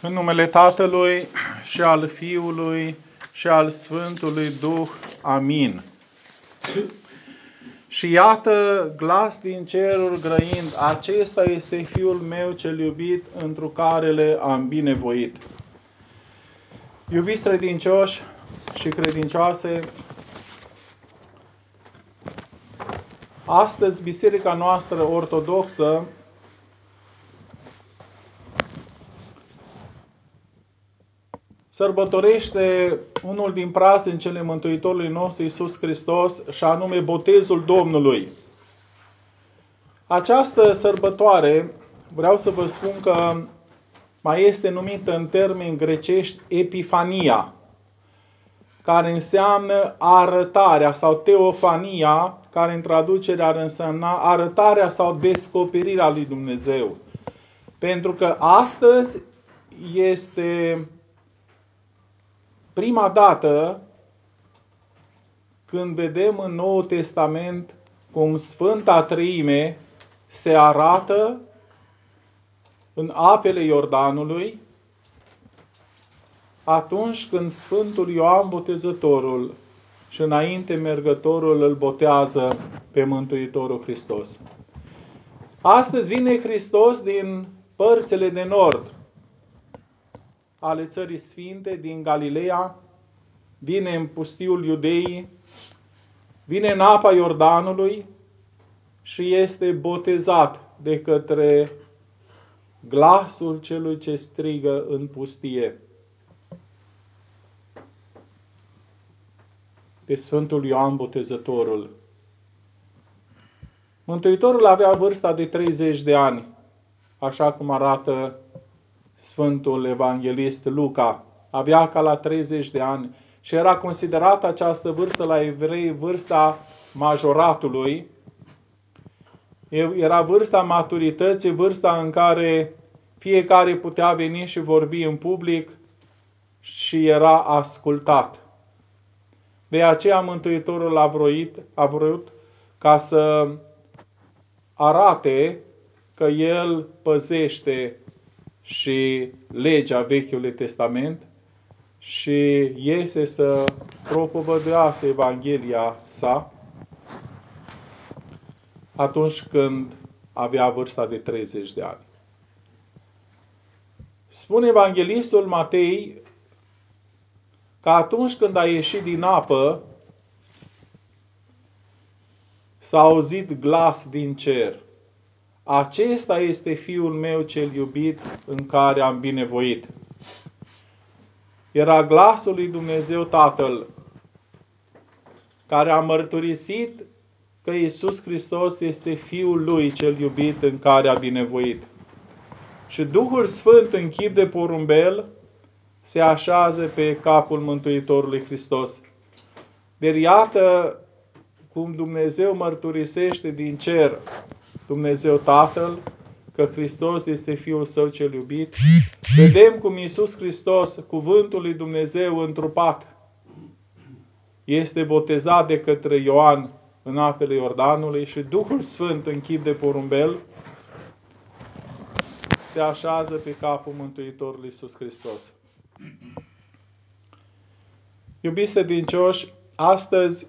În numele Tatălui și al Fiului și al Sfântului Duh. Amin. Și iată glas din ceruri grăind: acesta este Fiul meu cel iubit, întru care le am binevoit. Iubiți credincioși și credincioase, astăzi biserica noastră ortodoxă sărbătorește unul din praznicele Mântuitorului nostru Iisus Hristos, și anume Botezul Domnului. Această sărbătoare, vreau să vă spun că mai este numită în termeni grecești Epifania, care înseamnă arătarea, sau teofania, care în traducere ar însemna arătarea sau descoperirea lui Dumnezeu. Pentru că astăzi este prima dată când vedem în Noul Testament cum Sfânta Treime se arată în apele Iordanului, atunci când Sfântul Ioan Botezătorul și înainte mergătorul îl botează pe Mântuitorul Hristos. Astăzi vine Hristos din părțile de nord ale Țării Sfinte, din Galileea, vine în pustiul Iudeii, vine în apa Iordanului și este botezat de către glasul celui ce strigă în pustie, de Sfântul Ioan Botezătorul. Mântuitorul avea vârsta de 30 de ani, așa cum arată Sfântul Evanghelist Luca. Avea ca la 30 de ani și era considerată această vârstă la evrei vârsta majoratului. Era vârsta maturității, vârsta în care fiecare putea veni și vorbi în public și era ascultat. De aceea Mântuitorul a vrut ca să arate că El păzește și legea Vechiului Testament și iese să propovăduiască Evanghelia sa atunci când avea vârsta de 30 de ani. Spune Evanghelistul Matei că atunci când a ieșit din apă, s-a auzit glas din cer: acesta este Fiul meu cel iubit, în care am binevoit. Era glasul lui Dumnezeu Tatăl, care a mărturisit că Iisus Hristos este Fiul lui cel iubit, în care a binevoit. Și Duhul Sfânt, în chip de porumbel, se așează pe capul Mântuitorului Hristos. Deci iată cum Dumnezeu mărturisește din cer, Dumnezeu Tatăl, că Hristos este Fiul Său cel iubit. Vedem cum Iisus Hristos, cuvântul lui Dumnezeu întrupat, este botezat de către Ioan în apele Iordanului și Duhul Sfânt, în chip de porumbel, se așează pe capul Mântuitorului Iisus Hristos. Iubiți credincioși, astăzi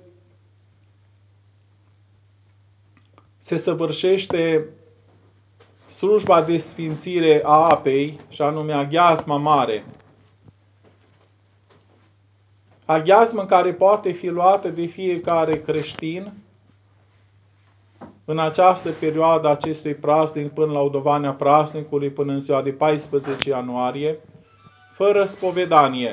se săvârșește slujba de sfințire a apei, și anume aghiazma mare. Aghiazmă care poate fi luată de fiecare creștin în această perioadă acestui praznic, până la udovania praznicului, până în ziua de 14 ianuarie, fără spovedanie,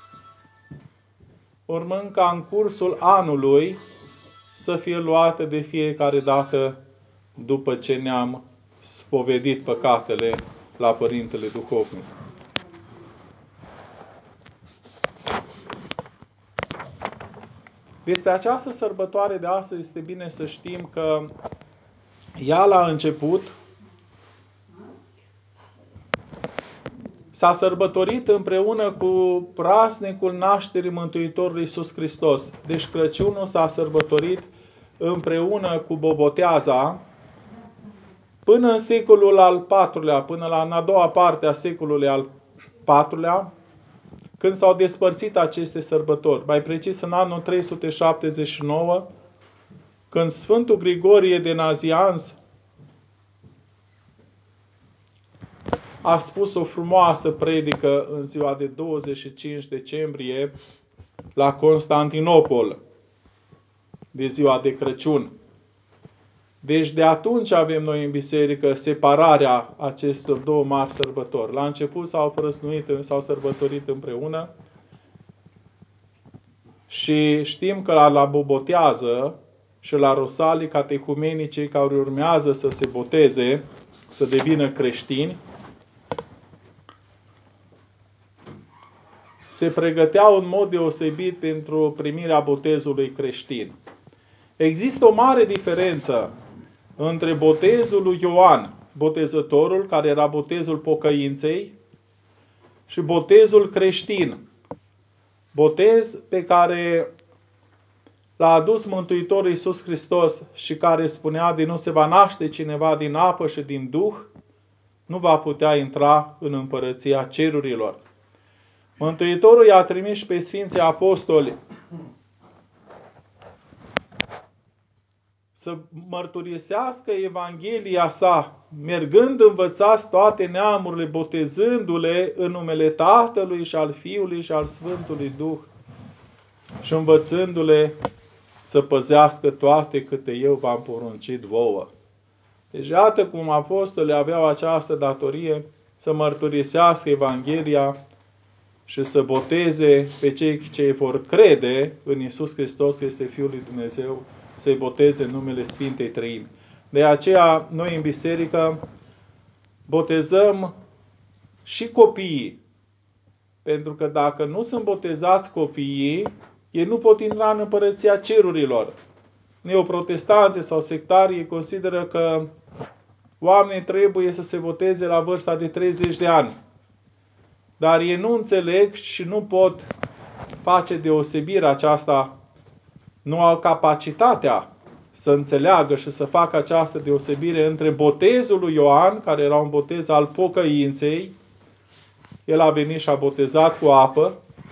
urmând ca în cursul anului să fie luată de fiecare dată după ce ne-am spovedit păcatele la Părintele Duhovnic. Despre această sărbătoare de astăzi este bine să știm că ea la început s-a sărbătorit împreună cu praznicul nașterii Mântuitorului Iisus Hristos. Deci Crăciunul s-a sărbătorit împreună cu Boboteaza până în secolul al IV-lea, până la în a doua parte a secolului al IV-lea, când s-au despărțit aceste sărbători, mai precis în anul 379, când Sfântul Grigorie de Nazianz a spus o frumoasă predică în ziua de 25 decembrie la Constantinopol, de ziua de Crăciun. Deci de atunci avem noi în biserică separarea acestor două mari sărbători. La început s-au prăznuit, s-au sărbătorit împreună și știm că la Bobotează și la Rosalii catehumenii, cei care urmează să se boteze, să devină creștini, se pregăteau în mod deosebit pentru primirea botezului creștin. Există o mare diferență între botezul lui Ioan, botezătorul, care era botezul pocăinței, și botezul creștin, botez pe care l-a adus Mântuitorul Iisus Hristos și care spunea: de nu se va naște cineva din apă și din Duh, nu va putea intra în împărăția cerurilor. Mântuitorul i-a trimis pe Sfinții Apostoli să mărturisească Evanghelia sa, mergând învățați toate neamurile, botezându-le în numele Tatălui și al Fiului și al Sfântului Duh și învățându-le să păzească toate câte eu v-am poruncit vouă. Deci iată cum apostolii aveau această datorie să mărturisească Evanghelia și să boteze pe cei ce vor crede în Iisus Hristos, că este Fiul lui Dumnezeu, să-i boteze în numele Sfintei Trăimi. De aceea, noi în biserică botezăm și copiii. Pentru că dacă nu sunt botezați copiii, ei nu pot intra în împărăția cerurilor. Neoprotestanții sau sectarii consideră că oamenii trebuie să se boteze la vârsta de 30 de ani. Dar ei nu înțeleg și nu pot face deosebirea aceasta, nu au capacitatea să înțeleagă și să facă această deosebire între botezul lui Ioan, care era un botez al pocăinței, el a venit și a botezat cu apă,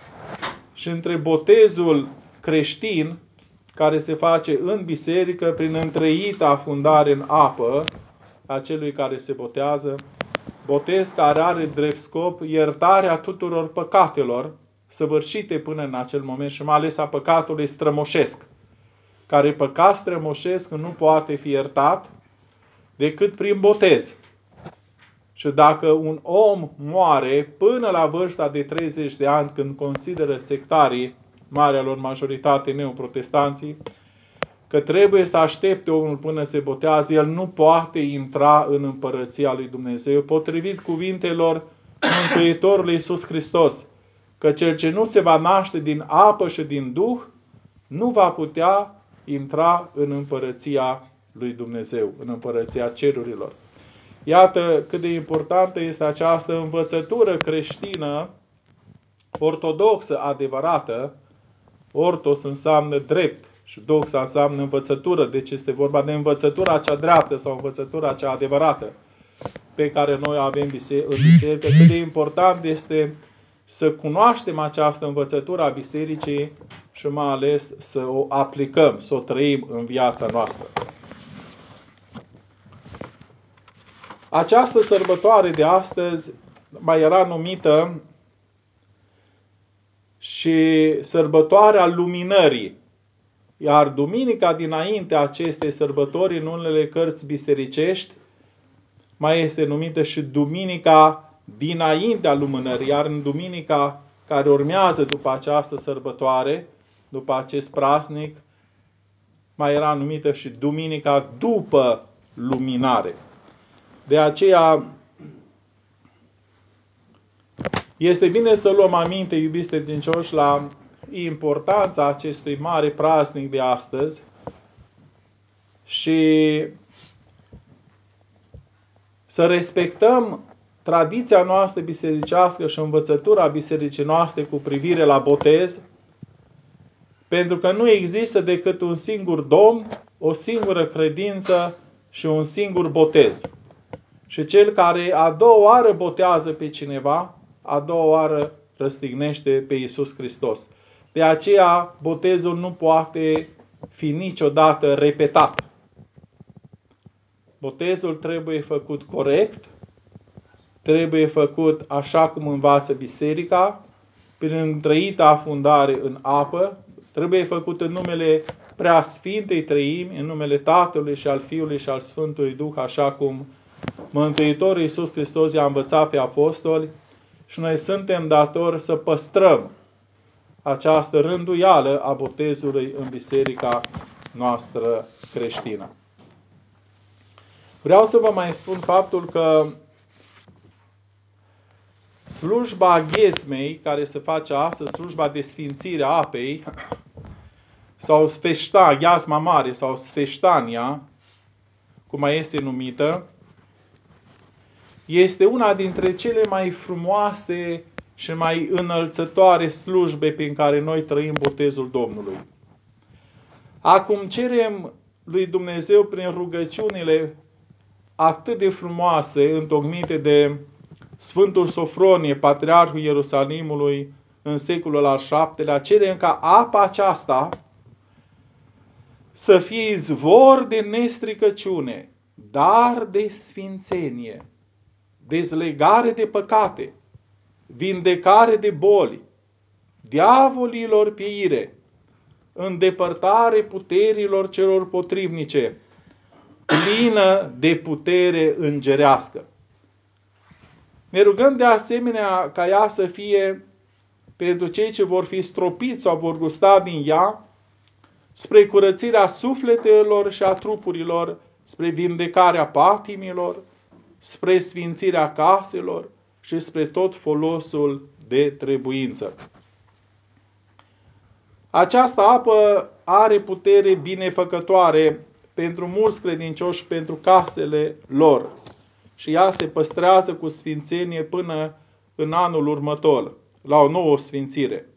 și între botezul creștin, care se face în biserică prin întreită afundare în apă a celui care se botează, botez care are drept scop iertarea tuturor păcatelor săvârșite până în acel moment și mai ales a păcatului strămoșesc, care păcat strămoșesc nu poate fi iertat decât prin botez. Și dacă un om moare până la vârsta de 30 de ani, când consideră sectarii, marea lor majoritate neoprotestanții, că trebuie să aștepte omul până se botează, el nu poate intra în împărăția lui Dumnezeu, potrivit cuvintelor Mântuitorului Iisus Hristos, că cel ce nu se va naște din apă și din Duh, nu va putea intra în împărăția lui Dumnezeu, în împărăția cerurilor. Iată cât de importantă este această învățătură creștină ortodoxă adevărată. Ortos înseamnă drept și doxa înseamnă învățătură, deci este vorba de învățătura cea dreaptă sau învățătura cea adevărată pe care noi o avem în biserică. Cât de important este să cunoaștem această învățătură a bisericii și mai ales să o aplicăm, să o trăim în viața noastră. Această sărbătoare de astăzi mai era numită și sărbătoarea luminării. Iar duminica dinainte acestei sărbători, în unele cărți bisericești, mai este numită și duminica dinaintea lumânării. Iar în duminica care urmează după această sărbătoare, după acest praznic, mai era numită și duminica după luminare. De aceea este bine să luăm aminte, iubiți credincioși, la importanța acestui mare praznic de astăzi și să respectăm tradiția noastră bisericească și învățătura bisericii noastre cu privire la botez, pentru că nu există decât un singur Domn, o singură credință și un singur botez. Și cel care a doua oară botează pe cineva, a doua oară răstignește pe Iisus Hristos. De aceea, botezul nu poate fi niciodată repetat. Botezul trebuie făcut corect, trebuie făcut așa cum învață biserica, prin întrăită afundare în apă, trebuie făcut în numele Preasfintei Treimi, în numele Tatălui și al Fiului și al Sfântului Duh, așa cum Mântuitorul Iisus Hristos i-a învățat pe apostoli, și noi suntem datori să păstrăm această rânduială a botezului în biserica noastră creștină. Vreau să vă mai spun faptul că slujba ghezmei, care se face astăzi, slujba de sfințire a apei, sau gheazma mare, sau sfeștania, cum mai este numită, este una dintre cele mai frumoase și mai înălțătoare slujbe prin care noi trăim botezul Domnului. Acum cerem lui Dumnezeu prin rugăciunile atât de frumoase, întocmite de Sfântul Sofronie, Patriarhul Ierusalimului, în secolul al VII-lea, cerem ca apa aceasta să fie izvor de nestricăciune, dar de sfințenie, dezlegare de păcate, vindecare de boli, diavolilor pieire, îndepărtare puterilor celor potrivnice, plină de putere îngerească. Ne rugăm de asemenea ca ea să fie pentru cei ce vor fi stropiți sau vor gusta din ea, spre curățirea sufletelor și a trupurilor, spre vindecarea patimilor, spre sfințirea caselor și spre tot folosul de trebuință. Această apă are putere binefăcătoare pentru mulți credincioși și pentru casele lor și ea se păstrează cu sfințenie până în anul următor, la o nouă sfințire.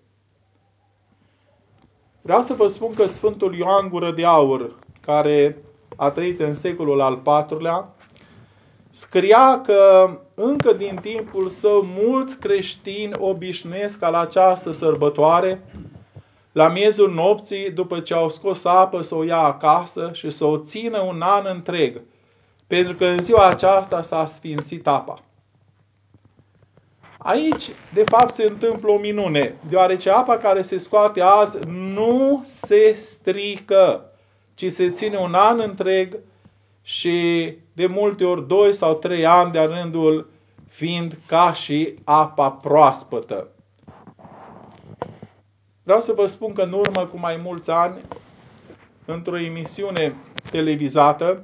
Vreau să vă spun că Sfântul Ioan Gură de Aur, care a trăit în secolul al IV-lea, scria că încă din timpul său mulți creștini obișnuiesc ca la această sărbătoare, la miezul nopții, după ce au scos apă, să o ia acasă și să o țină un an întreg, pentru că în ziua aceasta s-a sfințit apa. Aici, de fapt, se întâmplă o minune, deoarece apa care se scoate azi nu se strică, ci se ține un an întreg și de multe ori 2 sau 3 ani de-a rândul fiind ca și apa proaspătă. Vreau să vă spun că în urmă cu mai mulți ani, într-o emisiune televizată,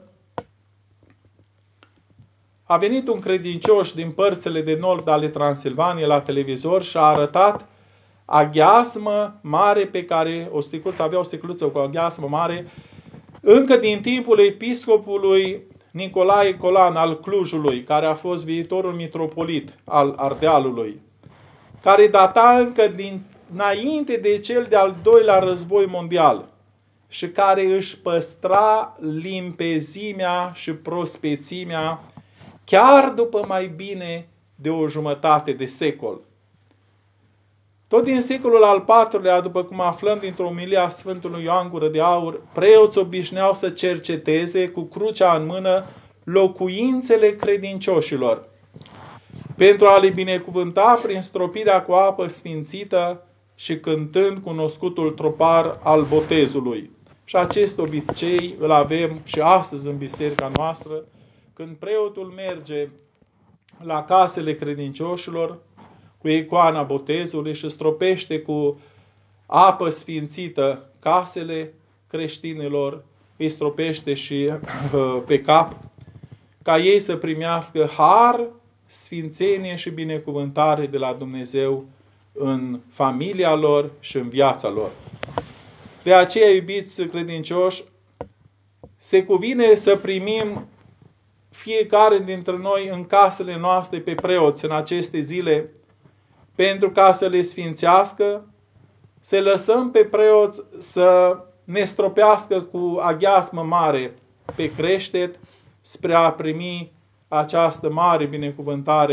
a venit un credincios din părțile de nord ale Transilvaniei la televizor și a arătat aghiazmă mare pe care avea o sticluță cu aghiazmă mare încă din timpul episcopului Nicolae Colan al Clujului, care a fost viitorul mitropolit al Ardealului, care data încă dinainte de cel de-al doilea război mondial și care își păstra limpezimea și prospețimea chiar după mai bine de o jumătate de secol. Tot din secolul al IV-lea, după cum aflăm dintr-o omilie a Sfântului Ioan Gură de Aur, preoți obișnuiau să cerceteze cu crucea în mână locuințele credincioșilor, pentru a le binecuvânta prin stropirea cu apă sfințită și cântând cunoscutul tropar al botezului. Și acest obicei îl avem și astăzi în biserica noastră, când preotul merge la casele credincioșilor cu icoana botezului și stropește cu apă sfințită casele creștinilor, îi stropește și pe cap, ca ei să primească har, sfințenie și binecuvântare de la Dumnezeu în familia lor și în viața lor. De aceea, iubiți credincioși, se cuvine să primim fiecare dintre noi în casele noastre pe preoți în aceste zile, pentru ca să le sfințească, să lăsăm pe preoți să ne stropească cu aghiazmă mare pe creștet spre a primi această mare binecuvântare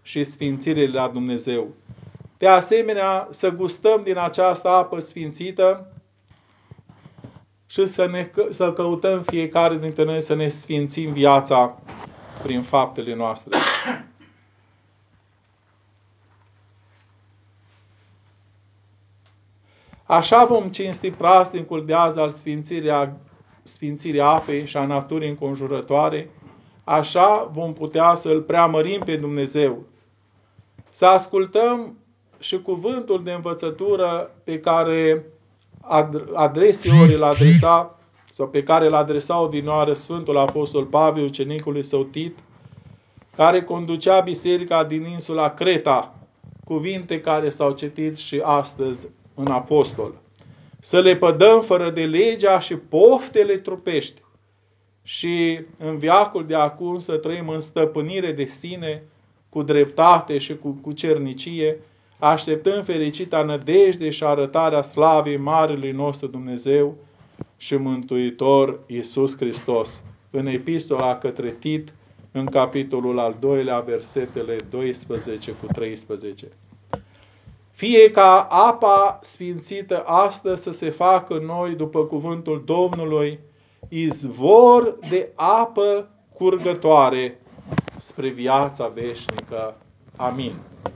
și sfințire la Dumnezeu. De asemenea, să gustăm din această apă sfințită și să căutăm fiecare dintre noi să ne sfințim viața prin faptele noastre. Așa vom cinsti praznicul de azi al sfințirii apei și a naturii înconjurătoare, așa vom putea să-L preamărim pe Dumnezeu. Să ascultăm și cuvântul de învățătură pe care adeseori îl adresa, sau pe care îl adresa odinioară Sfântul Apostol Pavel ucenicului său Tit, care conducea biserica din insula Creta, cuvinte care s-au citit și astăzi în apostol. Să le pădăm fără de legea și poftele trupești și în veacul de acum să trăim în stăpânire de sine, cu dreptate și cu cernicie, așteptând fericita nădejde și arătarea slavei Marelui nostru Dumnezeu și Mântuitor Iisus Hristos. În epistola către Tit, în capitolul al 2-lea, versetele 12 cu 13. Fie ca apa sfințită astăzi să se facă în noi, după cuvântul Domnului, izvor de apă curgătoare spre viața veșnică. Amin.